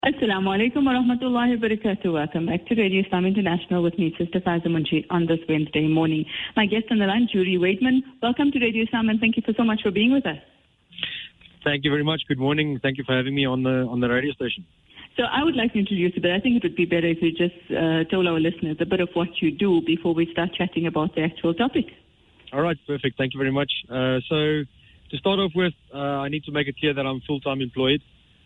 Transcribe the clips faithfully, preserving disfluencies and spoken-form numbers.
Assalamu alaikum wa rahmatullahi wa barakatuh. Welcome back to Radio Islam International with me, Sister Faiza Munshi, on this Wednesday morning. My guest on the line, Jurie Waidman. Welcome to Radio Islam, and thank you for so much for being with us. Thank you very much. Good morning. Thank you for having me on the on the radio station. So I would like to introduce you, but I think it would be better if you just uh, told our listeners a bit of what you do before we start chatting about the actual topic. All right, perfect. Thank you very much. Uh, so to start off with, uh, I need to make it clear that I'm full-time employed.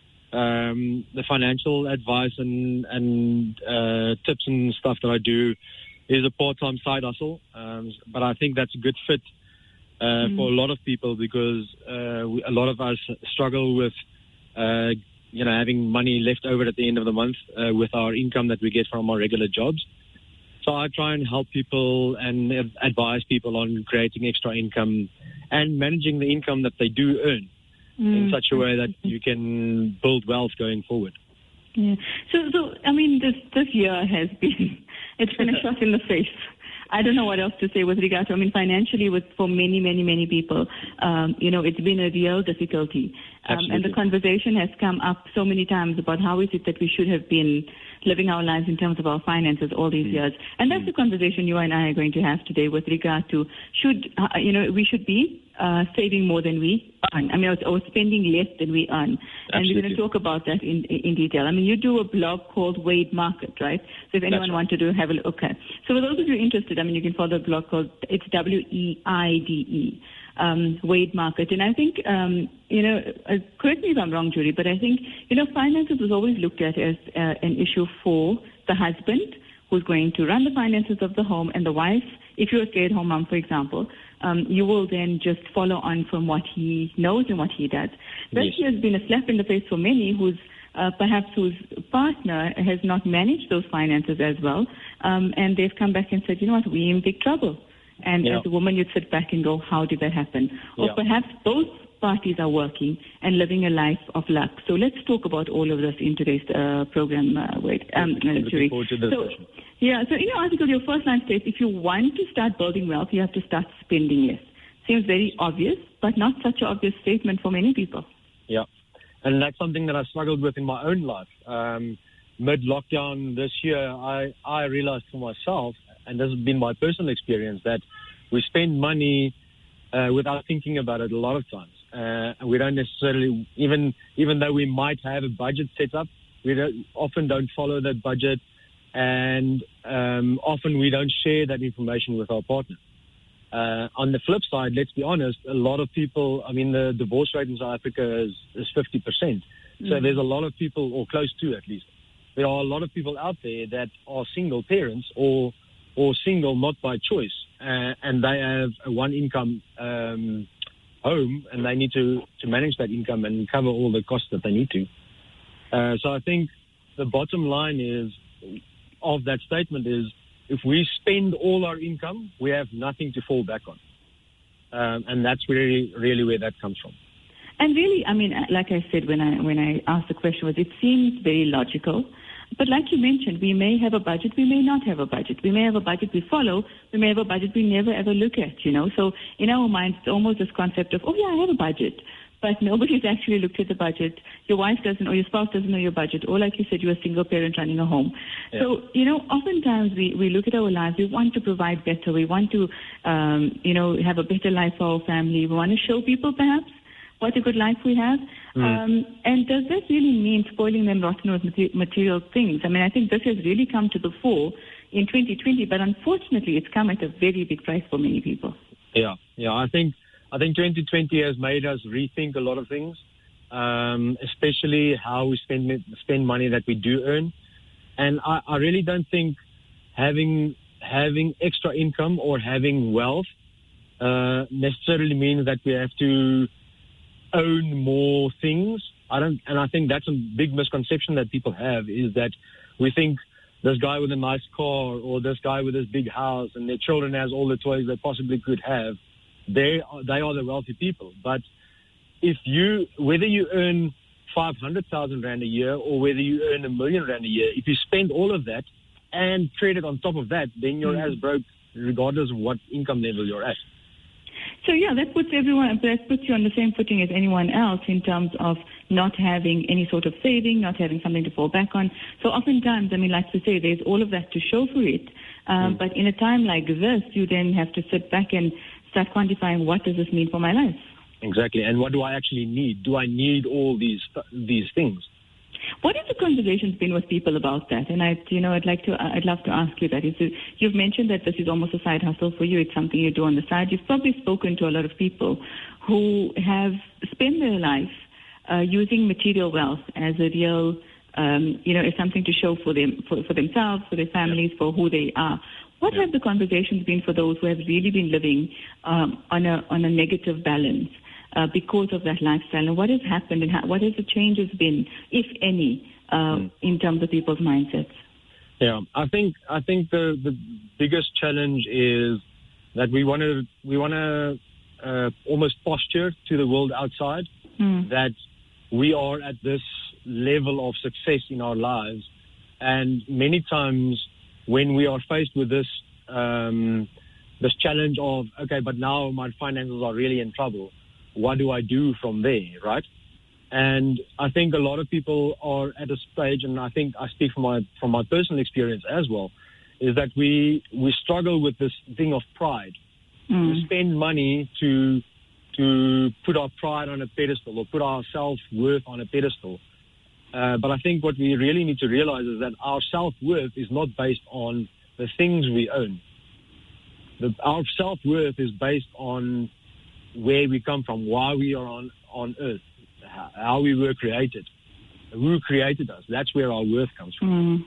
Um, the financial advice and, and uh, tips and stuff that I do is a part-time side hustle, um, but I think that's a good fit uh, mm. for a lot of people because uh, we, a lot of us struggle with, uh, you know, having money left over at the end of the month uh, with our income that we get from our regular jobs. So I try and help people and advise people on creating extra income and managing the income that they do earn. Mm. in such a way that you can build wealth going forward. Yeah. So, so I mean, this this year has been, it's been a shot in the face. I don't know what else to say with regard to, I mean, financially, with for many, many, many people, um, you know, it's been a real difficulty. Um, and the conversation has come up so many times about how is it that we should have been living our lives in terms of our finances all these mm. years. And that's mm. the conversation you and I are going to have today with regard to should, uh, you know, we should be uh, saving more than we earn. I mean, or, or spending less than we earn. Absolutely. And we're going to talk about that in in detail. I mean, you do a blog called Wade Market, right? So if anyone right. wanted to have a look, okay. So for those of you interested, I mean, you can follow the blog called, it's W E I D E. Um, Wade Market. And I think, um, you know, uh, correct me if I'm wrong, Jurie, but I think, you know, finances was always looked at as uh, an issue for the husband who's going to run the finances of the home, and the wife, if you're a stay-at-home mom, for example, um, you will then just follow on from what he knows and what he does. That yes. has been a slap in the face for many who's uh, perhaps whose partner has not managed those finances as well, um, and they've come back and said, you know what, we're in big trouble. And yeah. as a woman, you'd sit back and go, how did that happen? Or yeah. perhaps both parties are working and living a life of luck. So let's talk about all of this in today's uh, program, uh, Wade. Um, Looking forward to this so, session. Yeah, so in your article, your first line states, if you want to start building wealth, you have to start spending less. Seems very obvious, but not such an obvious statement for many people. Yeah, and that's something that I struggled with in my own life. Um, mid-lockdown this year, I, I realized for myself, and this has been my personal experience, that we spend money uh, without thinking about it a lot of times. Uh, and we don't necessarily, even even though we might have a budget set up, we don't, often don't follow that budget, and um, often we don't share that information with our partner. Uh, on the flip side, let's be honest, a lot of people, I mean, the divorce rate in South Africa is, is fifty percent. Mm-hmm. So there's a lot of people, or close to at least, there are a lot of people out there that are single parents or or single not by choice, uh, and they have a one-income um, home, and they need to, to manage that income and cover all the costs that they need to. Uh, so I think the bottom line is of that statement is if we spend all our income, we have nothing to fall back on. Um, and that's really, really where that comes from. And really, I mean, like I said when I when I asked the question, was it seems very logical. But like you mentioned, we may have a budget, we may not have a budget. We may have a budget we follow, we may have a budget we never ever look at, you know. So in our minds, it's almost this concept of, oh yeah, I have a budget. But nobody's actually looked at the budget. Your wife doesn't, or your spouse doesn't know your budget. Or like you said, you're a single parent running a home. Yeah. So, you know, oftentimes we, we look at our lives, we want to provide better. We want to, um, you know, have a better life for our family. We want to show people perhaps what a good life we have. Mm. Um, and does that really mean spoiling them rotten with material things? I mean, I think this has really come to the fore in twenty twenty, but unfortunately it's come at a very big price for many people. Yeah, yeah, I think I think twenty twenty has made us rethink a lot of things, um, especially how we spend spend money that we do earn. And I, I really don't think having having extra income or having wealth uh, necessarily means that we have to own more things. I don't, and I think that's a big misconception that people have, is that we think this guy with a nice car or this guy with this big house and their children has all the toys they possibly could have, they are, they are the wealthy people. But if you, whether you earn five hundred thousand rand a year or whether you earn a million rand a year, if you spend all of that and credit on top of that, then you're mm-hmm. as broke regardless of what income level you're at. So, yeah, that puts everyone, that puts you on the same footing as anyone else in terms of not having any sort of saving, not having something to fall back on. So oftentimes, I mean, like to say, there's all of that to show for it. Um, mm. But in a time like this, you then have to sit back and start quantifying, what does this mean for my life? Exactly. And what do I actually need? Do I need all these these things? What have the conversations been with people about that? And I, you know, I'd like to, I'd love to ask you that. Is it, you've mentioned that this is almost a side hustle for you. It's something you do on the side. You've probably spoken to a lot of people who have spent their life uh, using material wealth as a real, um, you know, as something to show for them, for, for themselves, for their families, for who they are. What yeah. have the conversations been for those who have really been living um, on a on a negative balance? Uh, because of that lifestyle, and what has happened, and how, what has the changes been, if any, uh, mm. in terms of people's mindsets? Yeah, I think I think the, the biggest challenge is that we want to we want to uh, almost posture to the world outside mm. that we are at this level of success in our lives, and many times when we are faced with this um, this challenge of okay, but now my finances are really in trouble. What do I do from there, right? And I think a lot of people are at a stage, and I think I speak from my from my personal experience as well, is that we we struggle with this thing of pride. Mm. We spend money to to put our pride on a pedestal or put our self-worth on a pedestal. Uh, but I think what we really need to realize is that our self-worth is not based on the things we own. The, our self-worth is based on where we come from, why we are on, on earth, how we were created, who created us. That's where our worth comes from. Mm.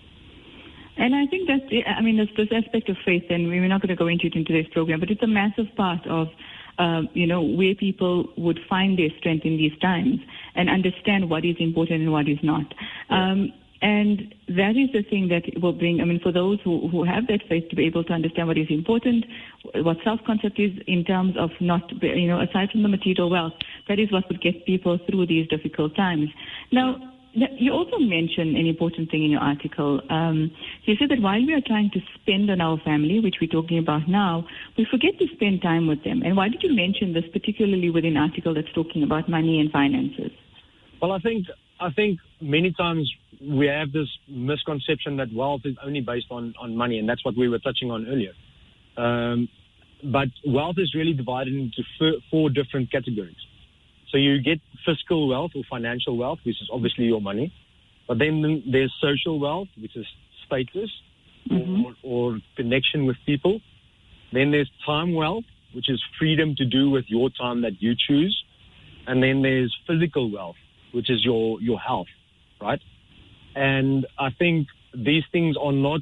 And I think that's, I mean, this, this aspect of faith, and we're not going to go into it in today's program, but it's a massive part of, uh, you know, where people would find their strength in these times and understand what is important and what is not. Yeah. Um, And that is the thing that will bring, I mean, for those who, who have that faith to be able to understand what is important, what self-concept is in terms of not, you know, aside from the material wealth, that is what would get people through these difficult times. Now, you also mentioned an important thing in your article. Um, you said that while we are trying to spend on our family, which we're talking about now, we forget to spend time with them. And why did you mention this, particularly within an article that's talking about money and finances? Well, I think I think many times we have this misconception that wealth is only based on, on money, and that's what we were touching on earlier. Um, but wealth is really divided into four, four different categories. So you get fiscal wealth or financial wealth, which is obviously your money. But then there's social wealth, which is status mm-hmm. or, or connection with people. Then there's time wealth, which is freedom to do with your time that you choose. And then there's physical wealth, which is your, your health, right? And I think these things are not,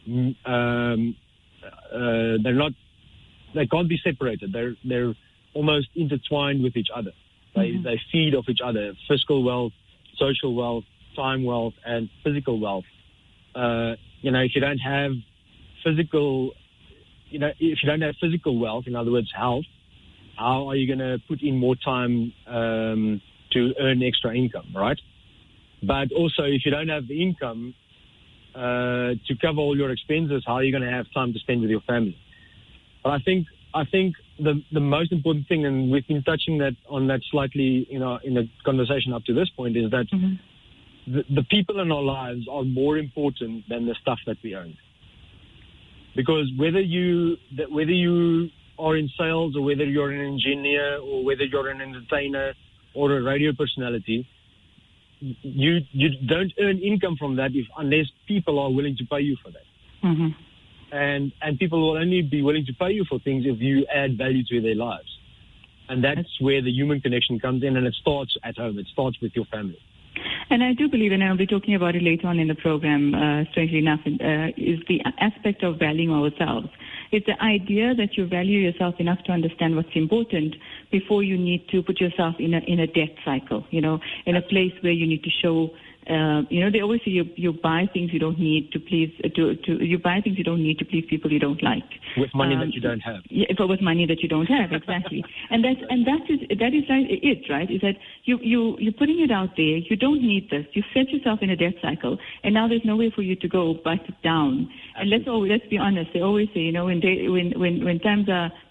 um, uh, they're not, they can't be separated. They're, they're almost intertwined with each other. They, mm-hmm. they feed off each other. Fiscal wealth, social wealth, time wealth, and physical wealth. Uh, you know, if you don't have physical, you know, if you don't have physical wealth, in other words, health, how are you going to put in more time, um, to earn extra income, right? But also, if you don't have the income uh, to cover all your expenses, how are you going to have time to spend with your family? But I think I think the the most important thing, and we've been touching that on that slightly, you know, in the conversation up to this point, is that mm-hmm. the, the people in our lives are more important than the stuff that we own. Because whether you whether you are in sales, or whether you're an engineer, or whether you're an entertainer or a radio personality, you you don't earn income from that if unless people are willing to pay you for that. Mm-hmm. And and people will only be willing to pay you for things if you add value to their lives. And that's where the human connection comes in, and it starts at home. It starts with your family. And I do believe, and I'll be talking about it later on in the program, uh, strangely enough, uh, is the aspect of valuing ourselves. It's the idea that you value yourself enough to understand what's important before you need to put yourself in a in a debt cycle, you know, in a place where you need to show, uh, you know, they always say you you buy things you don't need to please, to, to you buy things you don't need to please people you don't like. With money um, that you don't have. Yeah, but with money that you don't have, exactly. and that's, and that is, that is it, right? Is that you, you, you're putting it out there, you don't need this, you set yourself in a debt cycle, and now there's nowhere for you to go but down. And let's always, let's be honest, they always say, you know, when they, when, when, when times are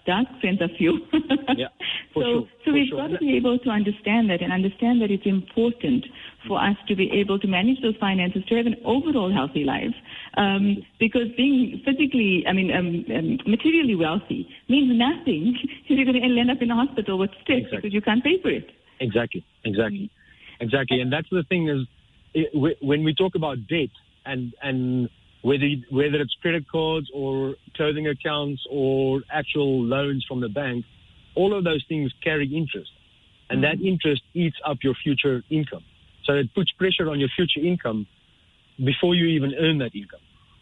dark friends are few. Yeah, for so sure, so for we've sure. got to be able to understand that and understand that it's important for us to be able to manage those finances, to have an overall healthy life. Um, because being physically, I mean, um, um, materially wealthy means nothing if you're going to end up in a hospital with stress Exactly. because you can't pay for it. Exactly, exactly, exactly. And that's the thing is, it, when we talk about debt and and whether whether it's credit cards or clothing accounts or actual loans from the bank, all of those things carry interest, and mm-hmm. that interest eats up your future income. So it puts pressure on your future income before you even earn that income.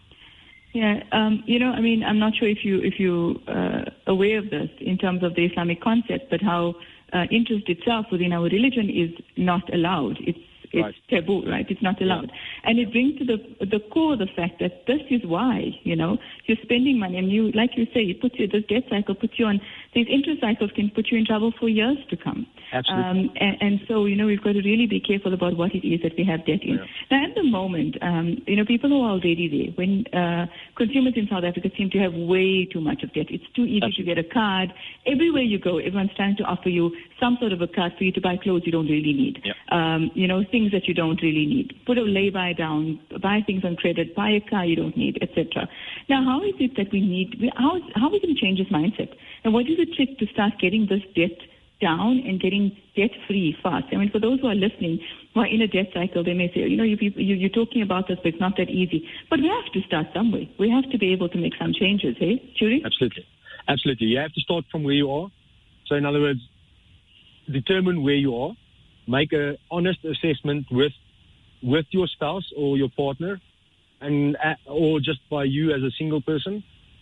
Yeah, um, you know, I mean, I'm not sure if you if you uh, aware of this in terms of the Islamic concept, but how uh, interest itself within our religion is not allowed. It's it's right. taboo, right? It's not allowed, yeah. And it brings to the the core the fact that this is why, you know, you're spending money, and you, like you say, it puts you, this debt cycle puts you on. These interest cycles can put you in trouble for years to come. Absolutely. Um, and, and so, you know, we've got to really be careful about what it is that we have debt in. Yeah. Now, at the moment, um, you know, people who are already there, when uh, consumers in South Africa seem to have way too much of debt. It's too easy Absolutely. to get a card. Everywhere you go, everyone's trying to offer you some sort of a card for you to buy clothes you don't really need. Yeah. Um, you know, things that you don't really need. Put a lay-by down, buy things on credit, buy a car you don't need, et cetera. Now, how is it that we need, how, how we can change this mindset? And what is the trick to start getting this debt down and getting debt-free fast? I mean, for those who are listening, who are in a debt cycle, they may say, you know, you people, you, you're talking about this, but it's not that easy. But we have to start somewhere. We have to be able to make some changes, hey, Judy? Absolutely. Absolutely. You have to start from where you are. So, in other words, determine where you are, make an honest assessment with with your spouse or your partner, and uh, or just by you as a single person.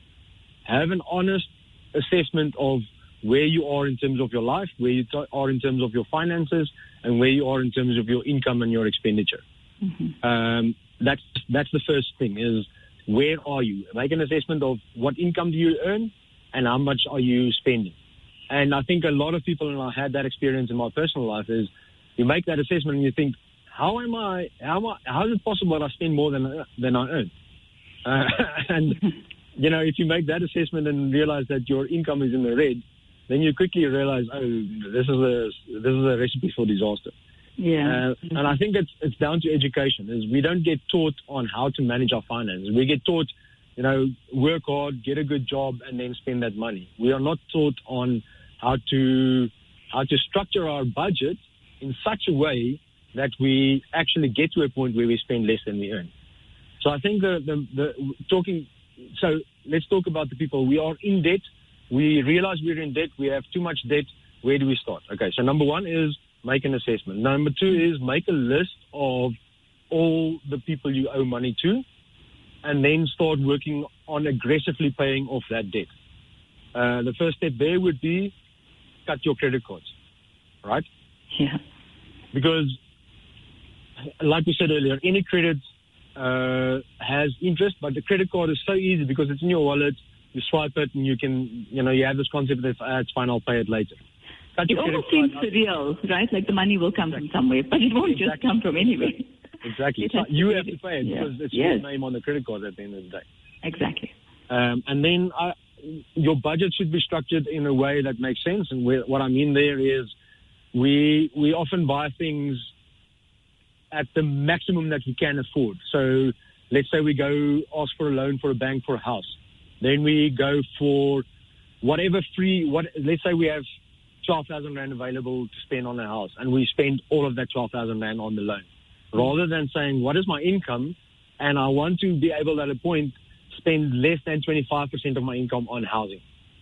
Have an honest assessment of where you are in terms of your life, where you t- are in terms of your finances, and where you are in terms of your income and your expenditure. Mm-hmm. Um, that's that's the first thing, is where are you? Make an assessment of what income do you earn and how much are you spending. And I think a lot of people, and I had that experience in my personal life, is you make that assessment and you think, how am I, how am I, how is it possible that I spend more than than I earn? Uh, and, you know, if you make that assessment and realize that your income is in the red, then you quickly realize, oh, this is a this is a recipe for disaster. Yeah. Uh, and I think it's it's down to education. Is we don't get taught on how to manage our finances. We get taught, you know, work hard, get a good job, and then spend that money. We are not taught on how to how to structure our budget in such a way that we actually get to a point where we spend less than we earn. So I think the the, the talking. So let's talk about the people. We are in debt. We realize we're in debt. We have too much debt. Where do we start? Okay, so number one is make an assessment. Number two is make a list of all the people you owe money to, and then start working on aggressively paying off that debt. Uh, the first step there would be cut your credit cards, right? Yeah. Because, like we said earlier, any credit uh, has interest, but the credit card is so easy because it's in your wallet. You swipe it, and you can, you know, you have this concept that ah, it's fine, I'll pay it later. Cut it almost seems surreal, right? Like the money will come exactly. from somewhere, but it won't exactly. just come from anywhere. Exactly. So you have to pay it yeah. because it's yes. your name on the credit card at the end of the day. Exactly. Um, and then uh, your budget should be structured in a way that makes sense. And where, what I mean there is we we often buy things at the maximum that we can afford. So let's say we go ask for a loan for a bank for a house. Then we go for whatever free, what, let's say we have twelve thousand rand available to spend on a house, and we spend all of that twelve thousand rand on the loan. Rather than saying, what is my income? And I want to be able at a point spend less than twenty-five percent of my income on housing.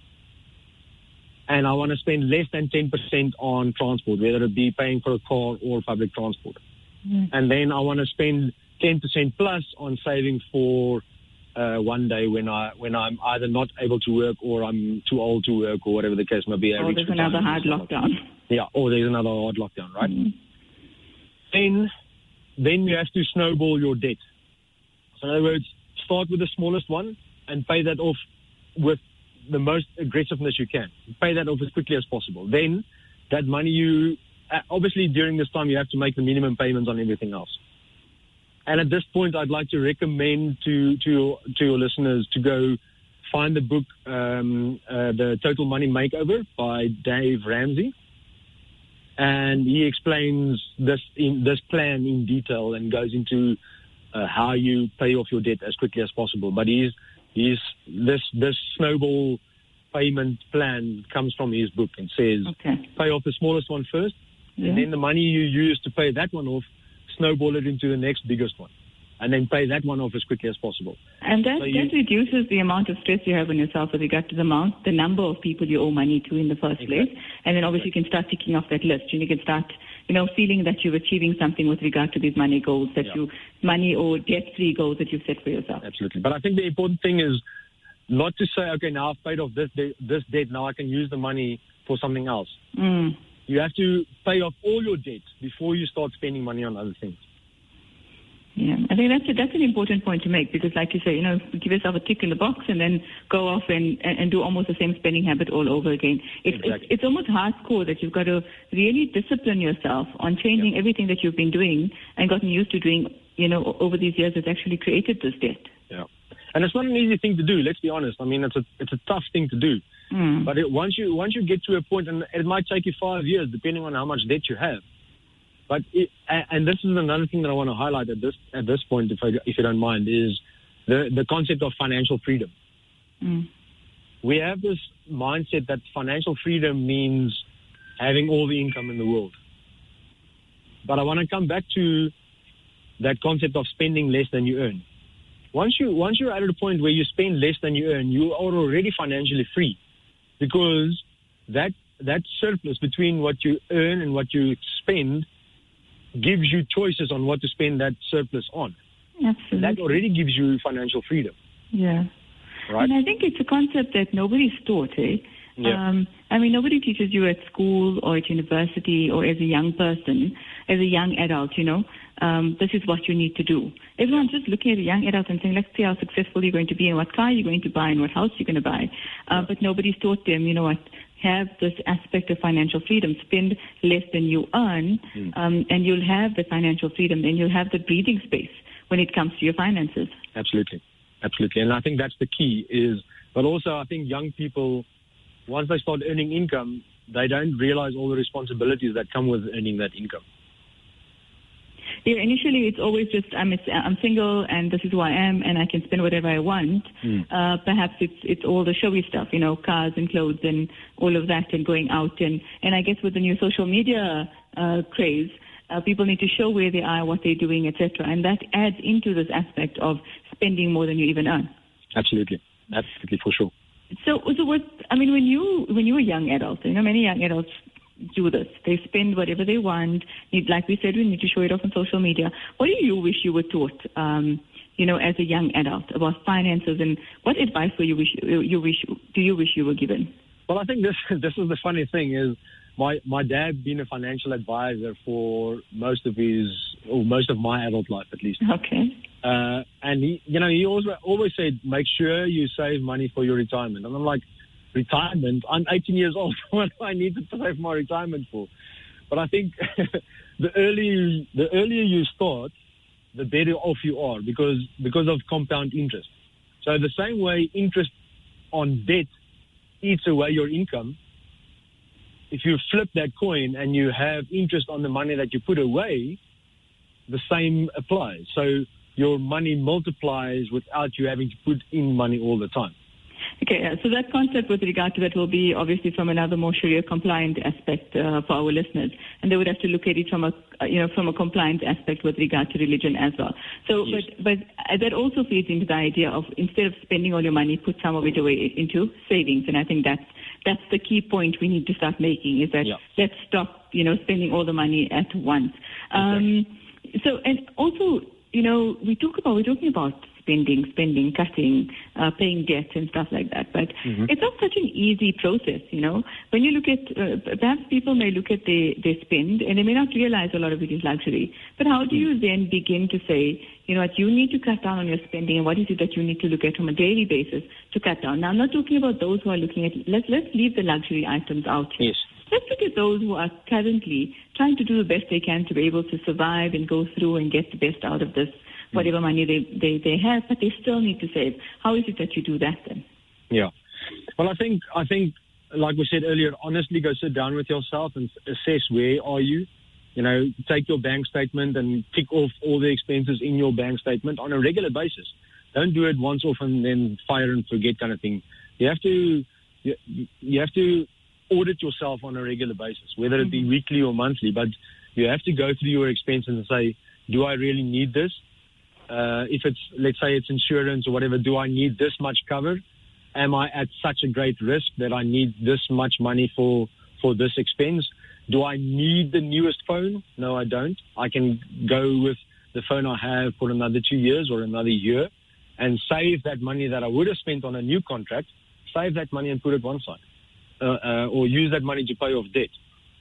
And I want to spend less than ten percent on transport, whether it be paying for a car or public transport. Mm. And then I want to spend ten percent plus on saving for uh, one day when, I, when I'm either not able to work or I'm too old to work or whatever the case may be. Or there's another hard lockdown. Yeah, or there's another hard lockdown, right? Mm. Then, then you have to snowball your debt. So in other words, start with the smallest one and pay that off with the most aggressiveness you can. Pay that off as quickly as possible. Then that money you, obviously during this time you have to make the minimum payments on everything else. And at this point, I'd like to recommend to, to, your, to your listeners to go find the book, um, uh, The Total Money Makeover by Dave Ramsey. And he explains this in, this plan in detail and goes into uh, how you pay off your debt as quickly as possible. But he's, he's, this, this snowball payment plan comes from his book and says, okay. pay off the smallest one first, yeah. and then the money you use to pay that one off, snowball it into the next biggest one, and then pay that one off as quickly as possible. And that, so you, that reduces the amount of stress you have on yourself with regard to the amount, the number of people you owe money to in the first exactly. place. And then obviously you can start ticking off that list. And you can start, you know, feeling that you're achieving something with regard to these money goals, that yeah. you, money or debt-free goals that you've set for yourself. Absolutely. But I think the important thing is not to say, okay, now I've paid off this, de- this debt, now I can use the money for something else. Mm. You have to pay off all your debt before you start spending money on other things. Yeah, I think that's a, that's an important point to make because, like you say, you know, give yourself a tick in the box and then go off and, and, and do almost the same spending habit all over again. It's, exactly. it's, it's almost hardcore that you've got to really discipline yourself on changing yep. everything that you've been doing and gotten used to doing, you know, over these years that's actually created this debt. Yeah, and it's not an easy thing to do. Let's be honest. I mean, it's a it's a tough thing to do. Mm. But it, once you once you get to a point, and it might take you five years, depending on how much debt you have. But it, and this is another thing that I want to highlight at this at this point, if I, if you don't mind, is the the concept of financial freedom. Mm. We have this mindset that financial freedom means having all the income in the world. But I want to come back to that concept of spending less than you earn. Once you once you're at a point where you spend less than you earn, you are already financially free, because that that surplus between what you earn and what you spend gives you choices on what to spend that surplus on. Absolutely. That already gives you financial freedom. Yeah. Right? And I think it's a concept that nobody's taught, eh? Yeah. Um, I mean, nobody teaches you at school or at university or as a young person, as a young adult, you know, um, this is what you need to do. Everyone's just looking at a young adult and saying, let's see how successful you're going to be and what car you're going to buy and what house you're going to buy. Uh, yeah. But nobody's taught them, you know what, have this aspect of financial freedom. Spend less than you earn, mm. um, and you'll have the financial freedom. Then you'll have the breathing space when it comes to your finances. Absolutely. Absolutely. And I think that's the key is, but also I think young people, once they start earning income, they don't realize all the responsibilities that come with earning that income. Yeah, initially it's always just I'm I'm single and this is who I am and I can spend whatever I want. Mm. Uh, perhaps it's it's all the showy stuff, you know, cars and clothes and all of that and going out and and I guess with the new social media uh, craze, uh, people need to show where they are, what they're doing, et cetera. And that adds into this aspect of spending more than you even earn. Absolutely, absolutely, for sure. So, so what? I mean, when you when you were a young adult, you know, many young adults do this. They spend whatever they want. Like we said, we need to show it off on social media. What do you wish you were taught, um, you know, as a young adult about finances, and what advice do you wish you wish do you wish you were given? Well, I think this this is the funny thing is my my dad being a financial advisor for most of his or most of my adult life at least. Okay. Uh, and he, you know, he always always said, make sure you save money for your retirement. And I'm like, retirement? I'm eighteen years old. What do I need to save my retirement for? But I think the earlier the earlier you start, the better off you are because because of compound interest. So the same way interest on debt eats away your income, if you flip that coin and you have interest on the money that you put away, the same applies. So your money multiplies without you having to put in money all the time. Okay, so that concept with regard to that will be obviously from another more Sharia compliant aspect uh, for our listeners, and they would have to look at it from a uh, you know from a compliant aspect with regard to religion as well. So, yes. but but that also feeds into the idea of instead of spending all your money, put some of it away into savings, and I think that's that's the key point we need to start making is that yeah. let's stop you know spending all the money at once. Um, exactly. So and also you know we talk about we're talking about. spending, spending, cutting, uh, paying debt and stuff like that. But mm-hmm. it's not such an easy process, you know. When you look at, uh, perhaps people may look at their, their spend and they may not realize a lot of it is luxury. But how do you then begin to say, you know what, you need to cut down on your spending and what is it that you need to look at from a daily basis to cut down? Now, I'm not talking about those who are looking at, let's, let's leave the luxury items out here. Yes. Let's look at those who are currently trying to do the best they can to be able to survive and go through and get the best out of this, whatever money they, they, they have, but they still need to save. How is it that you do that then? Yeah. Well, I think, I think, like we said earlier, honestly go sit down with yourself and assess where are you. You know, take your bank statement and tick off all the expenses in your bank statement on a regular basis. Don't do it once off and then fire and forget kind of thing. You have to, you, you have to audit yourself on a regular basis, whether it be weekly or monthly, but you have to go through your expenses and say, do I really need this? Uh, if it's, let's say it's insurance or whatever, do I need this much cover? Am I at such a great risk that I need this much money for, for this expense? Do I need the newest phone? No, I don't. I can go with the phone I have for another two years or another year and save that money that I would have spent on a new contract, save that money and put it one side. Uh, uh, or use that money to pay off debt.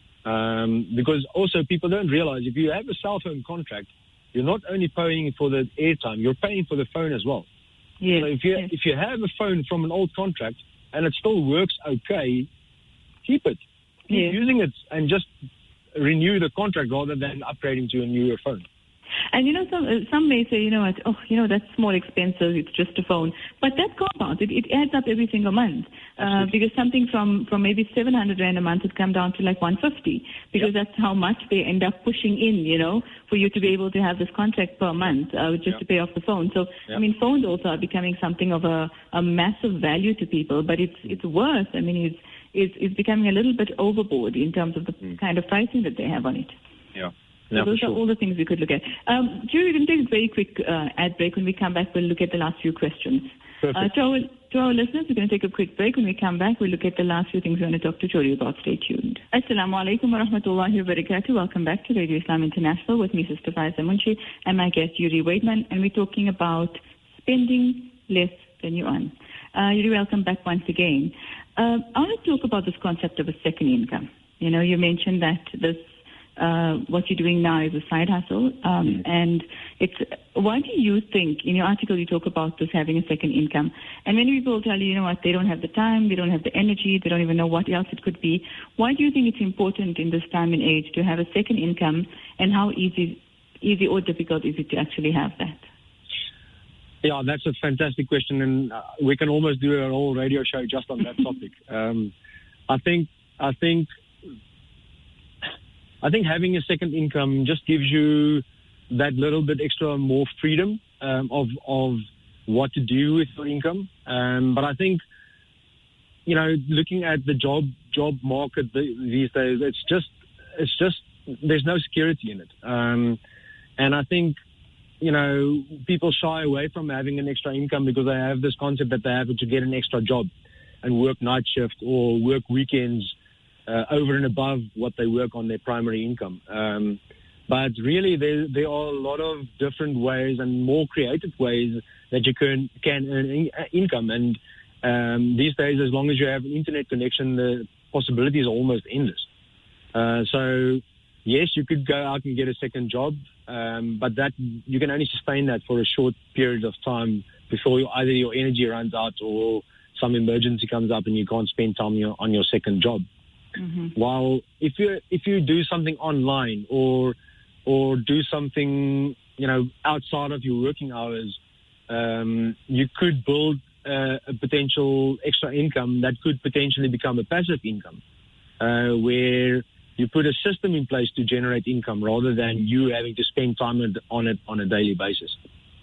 Um, because also people don't realize if you have a cell phone contract, you're not only paying for the airtime, you're paying for the phone as well. Yes, so if you yes. if you have a phone from an old contract and it still works okay, keep it. Keep yes. using it and just renew the contract rather than upgrading to a newer phone. And, you know, some some may say, you know what, oh, you know, that's more expensive, it's just a phone. But that compounds, it, it adds up every single month. Uh, because something from, from maybe seven hundred rand a month would come down to like one hundred fifty. Because yep. that's how much they end up pushing in, you know, for you to be able to have this contract per month, uh, just yep. to pay off the phone. So, yep. I mean, phones also are becoming something of a, a massive value to people. But it's it's worse. I mean, it's, it's, it's becoming a little bit overboard in terms of the mm. kind of pricing that they have on it. Yeah. So yeah, those sure. are all the things we could look at. Um, Julie, we're going to take a very quick uh, ad break. When we come back, we'll look at the last few questions. Uh, to, our, to our listeners, we're going to take a quick break. When we come back, we'll look at the last few things we want to talk to Jody about. Stay tuned. Assalamu alaikum wa rahmatullahi wa barakatuh. Welcome back to Radio Islam International with me, Sister Faiza Munshi, and my guest, Yuri Waidman, and we're talking about spending less than you earn. Uh, Yuri, welcome back once again. Uh, I want to talk about this concept of a second income. You know, you mentioned that this Uh, what you're doing now is a side hustle, um, mm. and it's. Why do you think, in your article you talk about this having a second income, and many people will tell you, you know what, they don't have the time, they don't have the energy, they don't even know what else it could be. Why do you think it's important in this time and age to have a second income, and how easy, easy or difficult is it to actually have that? Yeah, that's a fantastic question, and uh, we can almost do a whole radio show just on that topic. Um, I think, I think. I think having a second income just gives you that little bit extra more freedom um, of of what to do with your income. Um, but I think, you know, looking at the job job market these days, it's just it's just there's no security in it. Um, and I think, you know, people shy away from having an extra income because they have this concept that they have to get an extra job and work night shift or work weekends. Uh, over and above what they work on their primary income. Um, but really, there, there are a lot of different ways and more creative ways that you can, can earn in, uh, income. And um, these days, as long as you have an internet connection, the possibilities are almost endless. Uh, so, yes, you could go out and get a second job, um, but that you can only sustain that for a short period of time before you, either your energy runs out or some emergency comes up and you can't spend time on your, on your second job. Mm-hmm. While if you if you do something online or or do something, you know, outside of your working hours, um, you could build uh, a potential extra income that could potentially become a passive income, uh, where you put a system in place to generate income rather than you having to spend time on it on a daily basis.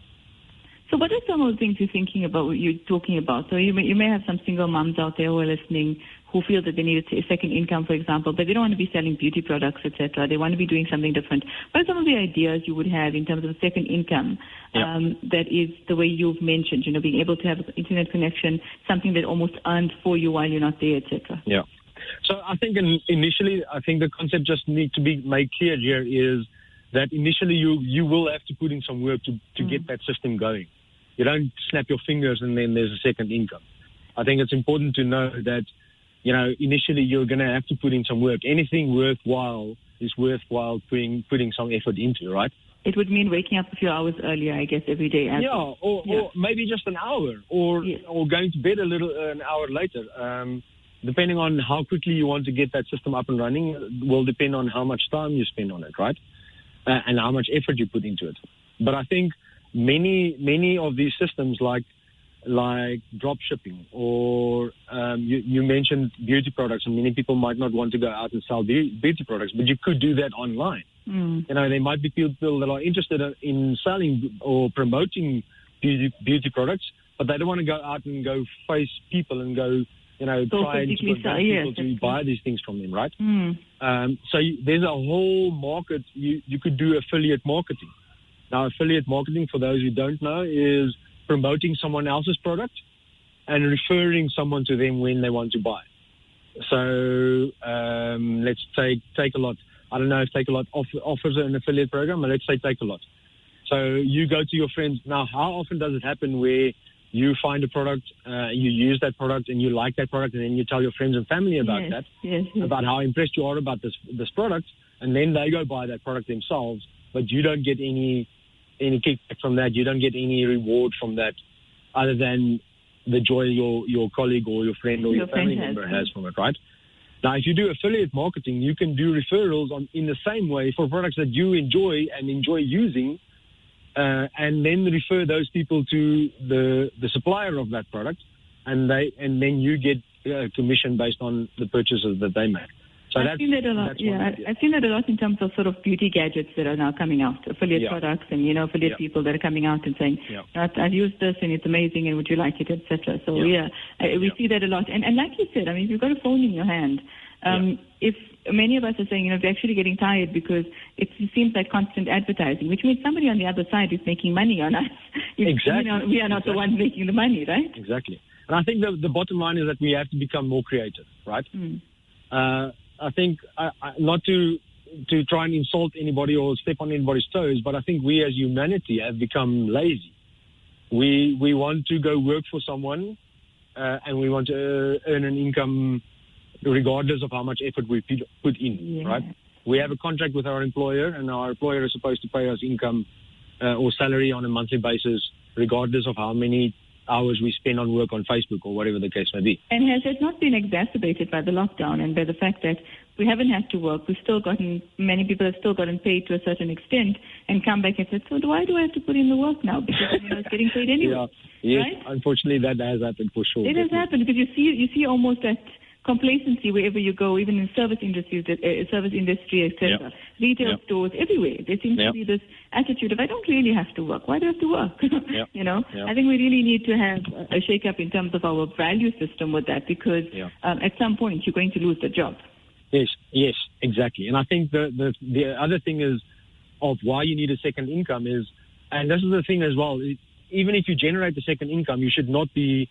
So what are some of the things you're thinking about, what you're talking about? So you may, you may have some single moms out there who are listening who feel that they need a second income, for example, but they don't want to be selling beauty products, et cetera. They want to be doing something different. What are some of the ideas you would have in terms of a second income um, yeah. that is the way you've mentioned, you know, being able to have an internet connection, something that almost earns for you while you're not there, et cetera? Yeah. So I think in, initially, I think the concept just needs to be made clear here is that initially you, you will have to put in some work to, to mm. get that system going. You don't snap your fingers and then there's a second income. I think it's important to know that, you know, initially you're going to have to put in some work. Anything worthwhile is worthwhile putting putting some effort into, right? It would mean waking up a few hours earlier, I guess, every day. Yeah, or, yeah. or maybe just an hour, or yes. or going to bed a little uh, an hour later. Um, depending on how quickly you want to get that system up and running, will depend on how much time you spend on it, right? Uh, and how much effort you put into it. But I think many many of these systems, like like drop shipping, or um, you, you mentioned beauty products, and many people might not want to go out and sell be- beauty products, but you could do that online. Mm. You know, there might be people that are interested in selling or promoting beauty, beauty products, but they don't want to go out and go face people and go, you know, so try and so, people yes, to buy these things from them, right? Mm. Um, so you, there's a whole market. You, you could do affiliate marketing. Now, affiliate marketing, for those who don't know, is promoting someone else's product and referring someone to them when they want to buy. So um, let's take Takealot. I don't know if Takealot off, offers an affiliate program, but let's say Takealot. So you go to your friends. Now, how often does it happen where you find a product, uh, you use that product, and you like that product, and then you tell your friends and family about yes, that, yes, yes. about how impressed you are about this this product, and then they go buy that product themselves, but you don't get any any kickback from that. You don't get any reward from that, other than the joy your your colleague or your friend or your, your family friend member has, has from it, right? Now, if you do affiliate marketing, you can do referrals on in the same way for products that you enjoy and enjoy using, uh, and then refer those people to the the supplier of that product, and they and then you get a commission based on the purchases that they make. So I've seen that a lot. Yeah, I've seen that a lot in terms of sort of beauty gadgets that are now coming out, affiliate yeah. products, and you know, affiliate yeah. people that are coming out and saying, yeah. "I've used this and it's amazing, and would you like it, et cetera" So yeah, yeah I, we yeah. see that a lot. And and like you said, I mean, if you've got a phone in your hand, um, yeah. if many of us are saying, you know, we're actually getting tired because it seems like constant advertising, which means somebody on the other side is making money on us. Exactly. You know, we are not exactly. the ones making the money, right? Exactly. And I think the the bottom line is that we have to become more creative, right? Mm. Uh, I think uh, not to to try and insult anybody or step on anybody's toes, but I think we as humanity have become lazy. We we want to go work for someone, uh, and we want to earn an income regardless of how much effort we put in, yeah. right? We have a contract with our employer, and our employer is supposed to pay us income uh, or salary on a monthly basis, regardless of how many hours we spend on work on Facebook or whatever the case may be. And has it not been exacerbated by the lockdown and by the fact that we haven't had to work? We've still gotten, many people have still gotten paid to a certain extent and come back and said, so why do I have to put in the work now? Because you know, it's getting paid anyway. Yeah. Yes, right? Unfortunately, that has happened for sure. It definitely. has happened because you see, you see almost that complacency wherever you go, even in service industries, uh, service industry, et cetera, yep. retail yep. stores, everywhere. There seems yep. to be this attitude of, I don't really have to work. Why do I have to work? Yep. you know, yep. I think we really need to have a shake-up in terms of our value system with that, because yep. um, at some point you're going to lose the job. Yes, yes, exactly. And I think the, the the other thing is of why you need a second income is, and this is the thing as well, even if you generate a second income, you should not be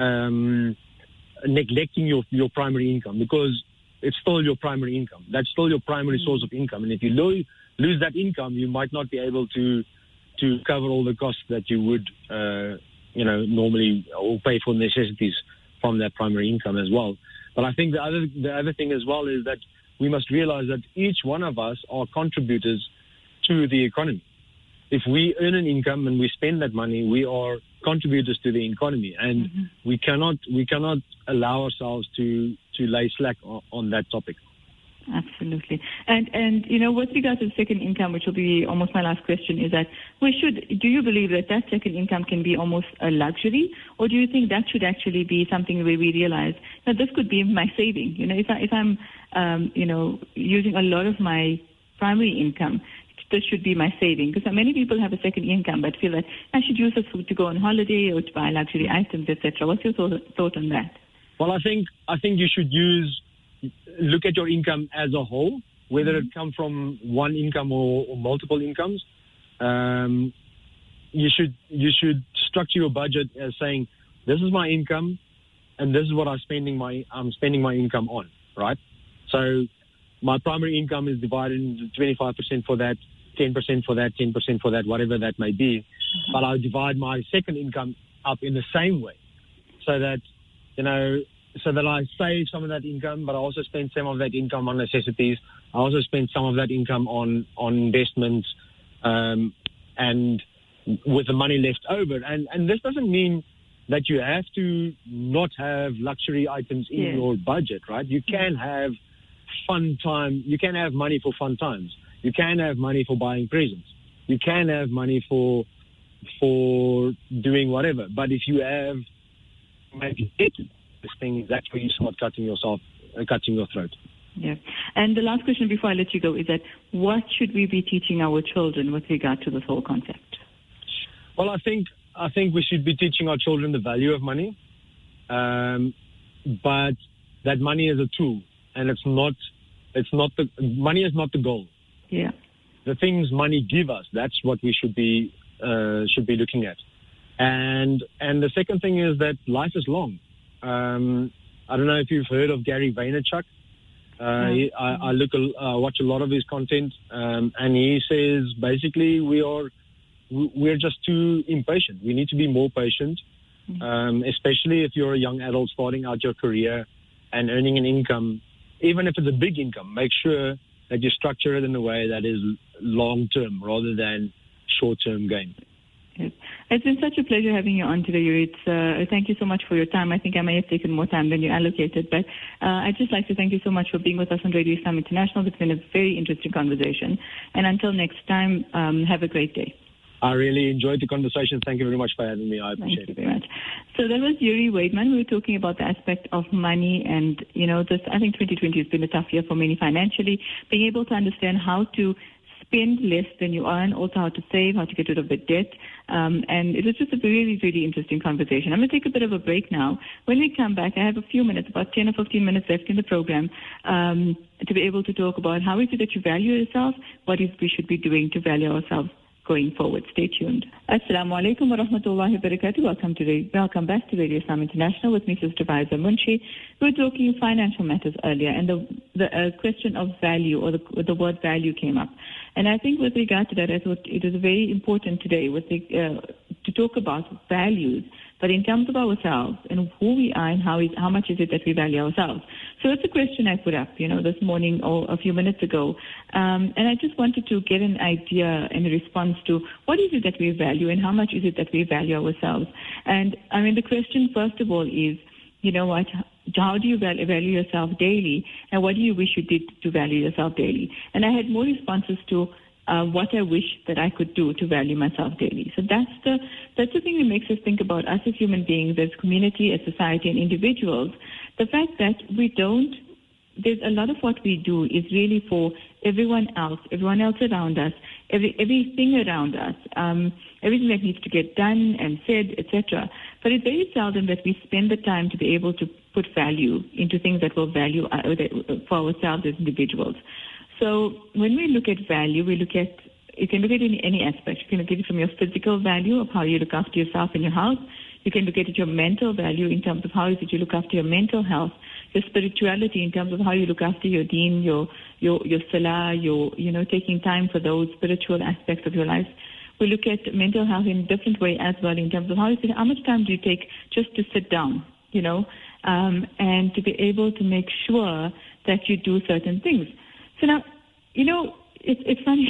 um, neglecting your, your primary income, because it's still your primary income. That's still your primary mm. source of income. And if you lo- lose that income, you might not be able to to cover all the costs that you would, uh, you know, normally, or pay for necessities from that primary income as well. But I think the other the other thing as well is that we must realize that each one of us are contributors to the economy. If we earn an income and we spend that money, we are contributors to the economy, and mm-hmm. we cannot we cannot allow ourselves to to lay slack on, on that topic. Absolutely. And, and you know, with regard to the second income, which will be almost my last question, is that we should, do you believe that that second income can be almost a luxury, or do you think that should actually be something where we realize that this could be my saving? You know, if, I, if I'm, um, you know, using a lot of my primary income, this should be my saving, because many people have a second income but feel that I should use this to go on holiday or to buy luxury items, et cetera. What's your thought, thought on that? Well, I think I think you should use look at your income as a whole, whether mm-hmm. it come from one income or, or multiple incomes. Um, you should you should structure your budget as saying, this is my income, and this is what I'm spending my I'm spending my income on, right? So my primary income is divided into twenty-five percent for that, ten percent for that, ten percent for that, whatever that may be. Mm-hmm. But I'll divide my second income up in the same way, so that, you know, so that I save some of that income, but I also spend some of that income on necessities. I also spend some of that income on, on investments, um, and with the money left over. And, and this doesn't mean that you have to not have luxury items in yeah. your budget, right? You can have fun time. You can have money for fun times. You can have money for buying presents. You can have money for for doing whatever. But if you have maybe hit this thing, that's where you start cutting yourself, uh, cutting your throat. Yeah. And the last question before I let you go is that what should we be teaching our children with regard to this whole concept? Well, I think I think we should be teaching our children the value of money, um, but that money is a tool, and it's not it's not the money is not the goal. Yeah. The things money give us, that's what we should be uh, should be looking at. And and the second thing is that life is long. Um, I don't know if you've heard of Gary Vaynerchuk. Uh, he, I, I look, uh, watch a lot of his content, um, and he says basically we are, we're just too impatient. We need to be more patient, um, especially if you're a young adult starting out your career and earning an income. Even if it's a big income, make sure that you structure it in a way that is long-term rather than short-term gain. Yes. It's been such a pleasure having you on today, Yuri. It's, uh, thank you so much for your time. I think I may have taken more time than you allocated, but uh, I'd just like to thank you so much for being with us on Radio Islam International. It's been a very interesting conversation. And until next time, um, have a great day. I really enjoyed the conversation. Thank you very much for having me. I appreciate it. Thank you very much. So that was Yuri Waidman. We were talking about the aspect of money, and, you know, this, I think twenty twenty has been a tough year for many financially. Being able to understand how to spend less than you earn, also how to save, how to get rid of the debt. Um, and it was just a really, really interesting conversation. I'm going to take a bit of a break now. When we come back, I have a few minutes, about ten or fifteen minutes left in the program, um, to be able to talk about how is it that you value yourself, what is we should be doing to value ourselves going forward. Stay tuned. Assalamu alaikum wa rahmatullahi wa barakatuh. Welcome to welcome back to Radio Islam International with me, Sister Faiza Munshi. We were talking financial matters earlier, and the the uh, question of value, or the the word value, came up. And I think with regard to that, I thought it was very important today with the, uh, to talk about values, but in terms of ourselves and who we are and how is how much is it that we value ourselves. So it's a question I put up, you know, this morning or a few minutes ago, um, and I just wanted to get an idea and a response to what is it that we value and how much is it that we value ourselves. And I mean, the question first of all is, you know what, how do you value yourself daily, and what do you wish you did to value yourself daily? And I had more responses to uh, what I wish that I could do to value myself daily. So that's the that's the thing that makes us think about us as human beings, as community, as society, and individuals. The fact that we don't, there's a lot of what we do is really for everyone else, everyone else around us, every everything around us, um, everything that needs to get done and said, et cetera. But it's very seldom that we spend the time to be able to put value into things that will value uh, for ourselves as individuals. So when we look at value, we look at, you can look at it in any aspect. You can look at it from your physical value of how you look after yourself and your house. You can look at it your mental value in terms of how is it you look after your mental health, your spirituality in terms of how you look after your deen, your your your salah, your, you know, taking time for those spiritual aspects of your life. We look at mental health in a different way as well in terms of how is it, how much time do you take just to sit down, you know, um, and to be able to make sure that you do certain things. So now, you know, it's it's funny.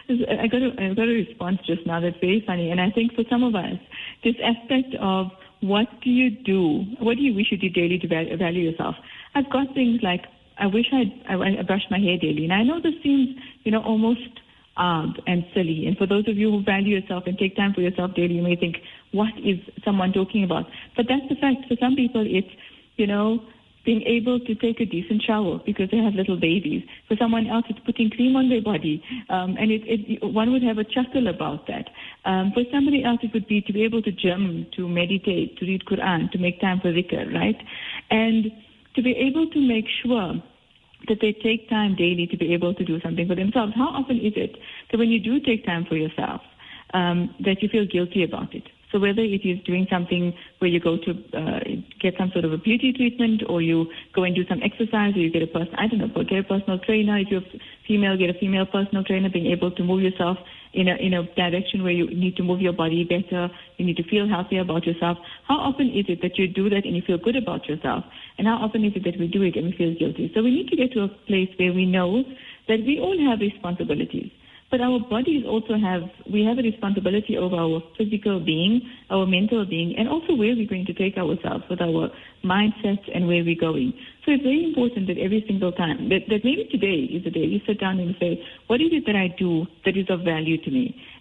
I got a, I got a response just now that's very funny, and I think for some of us, this aspect of what do you do, what do you wish you did daily to value, value yourself? I've got things like I wish I'd, I I brushed my hair daily, and I know this seems, you know, almost odd and silly. And for those of you who value yourself and take time for yourself daily, you may think, what is someone talking about? But that's the fact. For some people, it's, you know, being able to take a decent shower because they have little babies. For someone else, it's putting cream on their body. Um, and it, it, one would have a chuckle about that. Um, for somebody else, it would be to be able to jam, to meditate, to read Quran, to make time for dhikr, right? And to be able to make sure that they take time daily to be able to do something for themselves. How often is it that when you do take time for yourself, um, that you feel guilty about it? So whether it is doing something where you go to uh, get some sort of a beauty treatment, or you go and do some exercise, or you get a person, I don't know, get a personal trainer. If you're female, get a female personal trainer, being able to move yourself in a in a direction where you need to move your body better, you need to feel healthier about yourself. How often is it that you do that and you feel good about yourself? And how often is it that we do it and we feel guilty? So we need to get to a place where we know that we all have responsibilities. But our bodies also have, we have a responsibility over our physical being, our mental being, and also where we're going to take ourselves with our mindset and where we're going. So it's very important that every single time, that, that maybe today is the day you sit down and say, what is it that I do that is of value to me?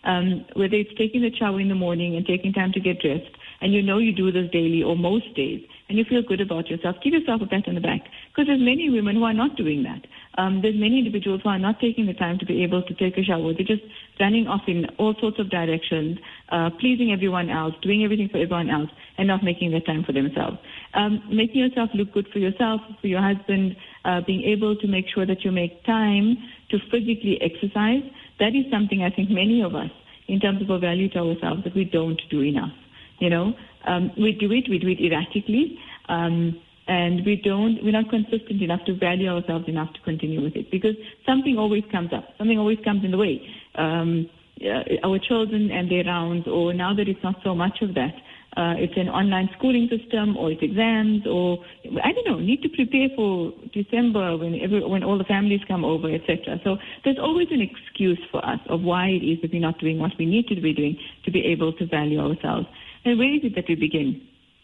Um, whether it's taking the shower in the morning and taking time to get dressed, and you know you do this daily or most days, and you feel good about yourself, give yourself a pat on the back. Because there's many women who are not doing that. Um, there's many individuals who are not taking the time to be able to take a shower. They're just running off in all sorts of directions, uh, pleasing everyone else, doing everything for everyone else, and not making the time for themselves. Um, making yourself look good for yourself, for your husband, uh, being able to make sure that you make time to physically exercise, that is something I think many of us, in terms of our value to ourselves, that we don't do enough. You know, um, we do it, we do it erratically, um, and we don't, we're not consistent enough to value ourselves enough to continue with it, because something always comes up, something always comes in the way. Um, uh, our children and their rounds, or now that it's not so much of that, uh, it's an online schooling system, or it's exams, or I don't know, need to prepare for December when every, when all the families come over, et cetera. So there's always an excuse for us of why it is that we're not doing what we need to be doing to be able to value ourselves. And where is it that we begin?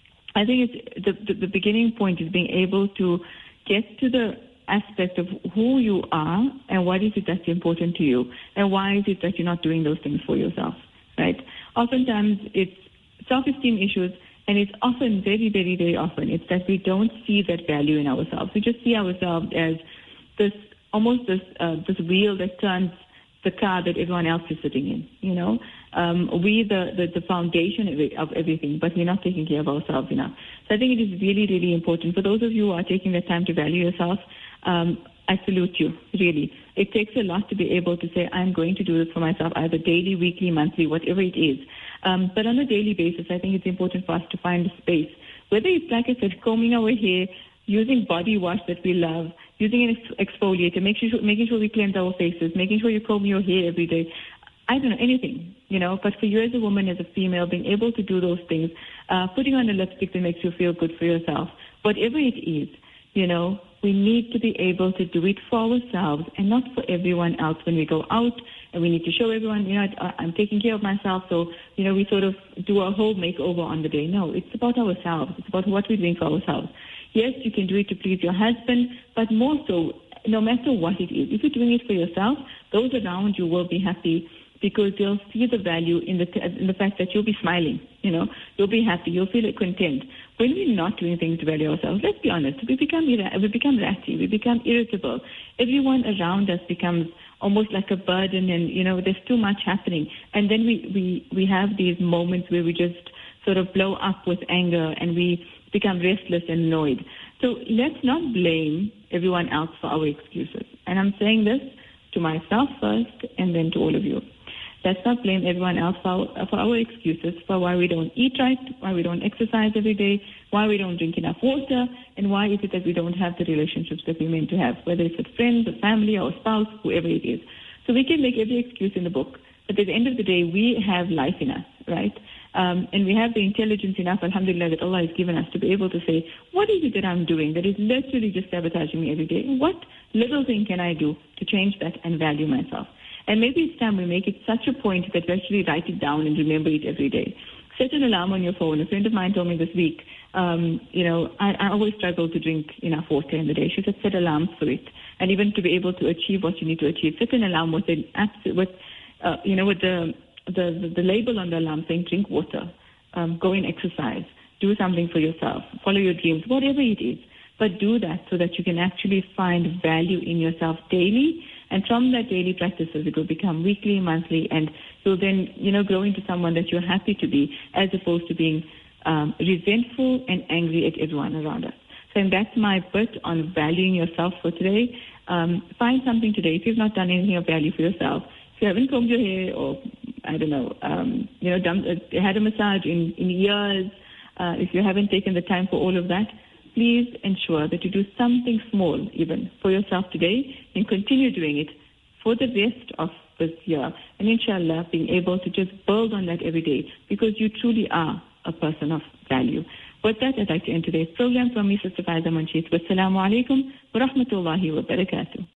I think it's the, the, the beginning point is being able to get to the aspect of who you are and what is it that's important to you, and why is it that you're not doing those things for yourself, right? Oftentimes it's self-esteem issues, and it's often, very, very, very often, it's that we don't see that value in ourselves. We just see ourselves as this, almost this, uh, this wheel that turns the car that everyone else is sitting in, you know. Um, we the, the, the foundation of, it, of everything, but we're not taking care of ourselves enough. So I think it is really, really important. For those of you who are taking the time to value yourself, um, I salute you, really. It takes a lot to be able to say, I'm going to do this for myself, either daily, weekly, monthly, whatever it is. Um, but on a daily basis, I think it's important for us to find a space, whether it's, like I said, combing our hair, using body wash that we love, using an exfoliator, making sure, making sure we cleanse our faces, making sure you comb your hair every day. I don't know, anything, you know, but for you as a woman, as a female, being able to do those things, uh, putting on a lipstick that makes you feel good for yourself, whatever it is, you know, we need to be able to do it for ourselves and not for everyone else when we go out, and we need to show everyone, you know, I'm taking care of myself, so, you know, we sort of do a whole makeover on the day. No, it's about ourselves. It's about what we're doing for ourselves. Yes, you can do it to please your husband, but more so, no matter what it is, if you're doing it for yourself, those around you will be happy, because they'll see the value in the in the fact that you'll be smiling, you know, you'll be happy, you'll feel content. When we're not doing things to value ourselves, let's be honest, we become we become ratty, we become irritable. Everyone around us becomes almost like a burden, and, you know, there's too much happening. And then we, we, we have these moments where we just sort of blow up with anger, and we become restless and annoyed. So let's not blame everyone else for our excuses. And I'm saying this to myself first, and then to all of you. Let's not blame everyone else for our, for our excuses, for why we don't eat right, why we don't exercise every day, why we don't drink enough water, and why is it that we don't have the relationships that we're meant to have, whether it's with friends, or family, or spouse, whoever it is. So we can make every excuse in the book, but at the end of the day, we have life in us, right? Um, and we have the intelligence enough, alhamdulillah, that Allah has given us to be able to say, what is it that I'm doing that is literally just sabotaging me every day? What little thing can I do to change that and value myself? And maybe it's time we make it such a point that we actually write it down and remember it every day. Set an alarm on your phone. A friend of mine told me this week, um, you know, I, I always struggle to drink enough water in the day. She said, set alarms for it. And even to be able to achieve what you need to achieve, set an alarm with, an, with uh, you know, with the, the, the label on the alarm saying drink water, um, go and exercise, do something for yourself, follow your dreams, whatever it is. But do that so that you can actually find value in yourself daily. And from that daily practices, it will become weekly, monthly, and you'll then, you know, grow into someone that you're happy to be, as opposed to being um, resentful and angry at everyone around us. So and that's my bit on valuing yourself for today. Um, find something today. If you've not done anything of value for yourself, if you haven't combed your hair, or, I don't know, um, you know, done, uh, had a massage in, in years, uh, if you haven't taken the time for all of that, please ensure that you do something small even for yourself today, and continue doing it for the rest of this year. And inshallah, being able to just build on that every day, because you truly are a person of value. With that, I'd like to end today's program from me, Sister Faiza Munshi. Wassalamu alaikum wa rahmatullahi wa barakatuh.